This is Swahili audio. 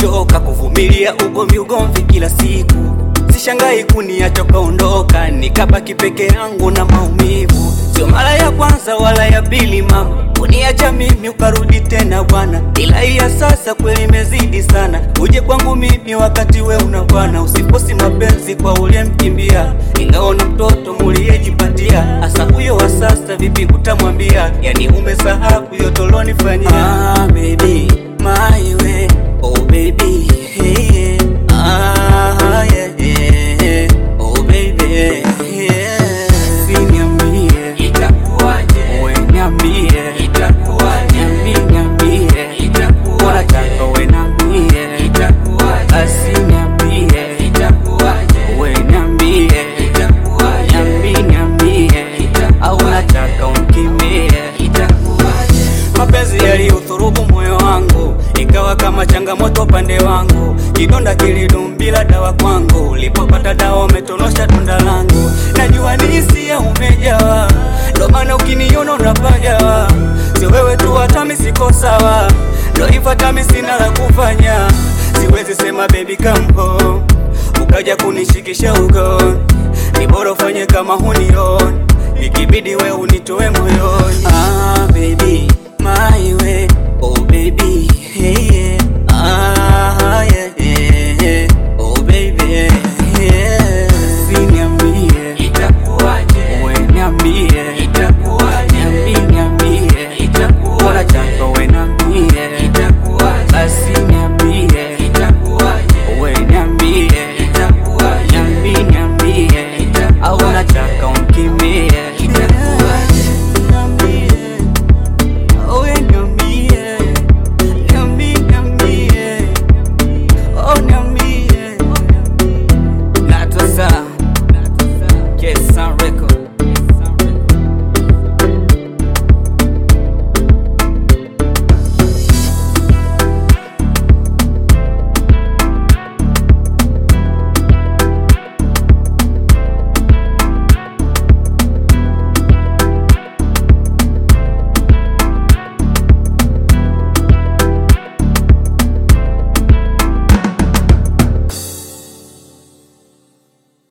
nimechoka kuvumilia ugomvi kila siku. Sishangai kuniacha kaondoka, nikabaki peke yangu na maumivu. Sio mara ya kwanza wala ya pili mama, uniacha mimi ukarudi tena bwana. Ila ya sasa kweli imezidi sana, uje kwangu mimi wakati we una bwana. Usiposi mapenzi kwa uliyemkimbia, ingaona mtoto muliyejipatia. Asa huyo wa sasa vipi utamwambia? Yani umesahau yote ulonifanyia. Baby my way, oh baby hey, yeah, yeah. Oh baby yeah. Siniambie itakuwaje, we niambie itakuwaje, niambie itakuwaje, nataka we niambie itakuwaje, asiniambie itakuwaje, we niambie itakuwaje, niambie au nataka unikimbie itakuwaje. Mapenzi yaliudhurubu moyo wangu, ikawa kama changamoto pande wangu. Kidonda kilidumu bila dawa kwangu, ulipopata dawa umetonosha tunda langu. Najua ni hisia umejawa, ndo maana ukiniona unapagawa. Sio wewe tu hata mimi siko sawa, ndo hivyo hata mimi sina la kufanya. Siwezi sema baby come home, ukaja kunishikisha ugoni. Ni bora ufanye kama hunioni, ikibidi we unitoe moyoni. Baby my way, oh baby hey, yeah.